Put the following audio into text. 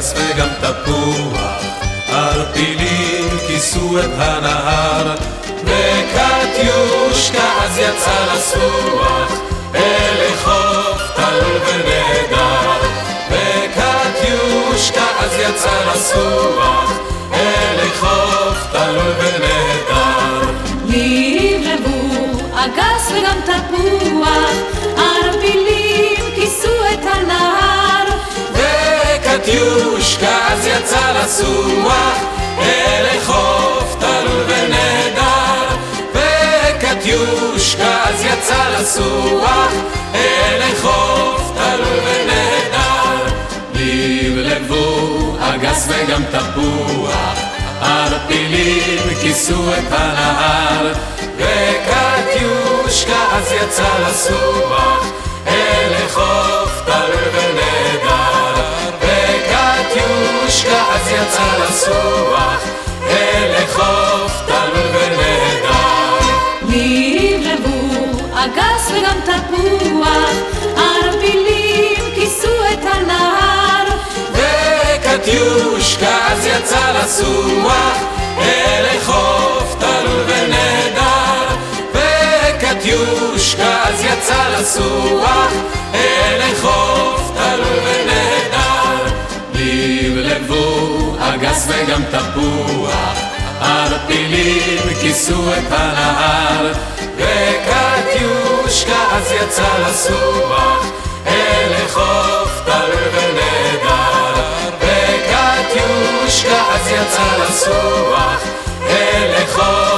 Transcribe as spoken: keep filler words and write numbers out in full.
אגס וגם תפוח, ערפילים כיסו את הנהר, וקטיושקה אז יצא לסוח אל חוף טל ונהדר. וקטיושקה אז יצא לסוח אל חוף טל ונהדר. נבלבו אגס וגם תפוח, ערפילים כיסו את הנהר, וקטיושקה אז יצא לסוח אל חוף טל ונהדר. וקטיושקה אז יצא לסוח אל חוף טל ונהדר. נבלבו אגס וגם תפוח, ערפילים כיסו את הנהר, וקטיושקה אז יצא לסוח אל חוף טל ונהדר. וקטיושקה אז יצא לסוח אל חוף טל ונהדר. נבלבו אגס וגם תפוח, ערפילים כיסו את הנהר, וקטיושקה אז יצא לסוח אל חוף טל ונהדר. וקטיושקה אז יצא לסוח אל חוף טל ונהדר. נבלבו אגס וגם תפוח, ערפילים כיסו את הנהר, וקטיושקה אז יצא לסוח אל חוף טל ונהדר. וקטיושקה אז יצא לסוח אל חוף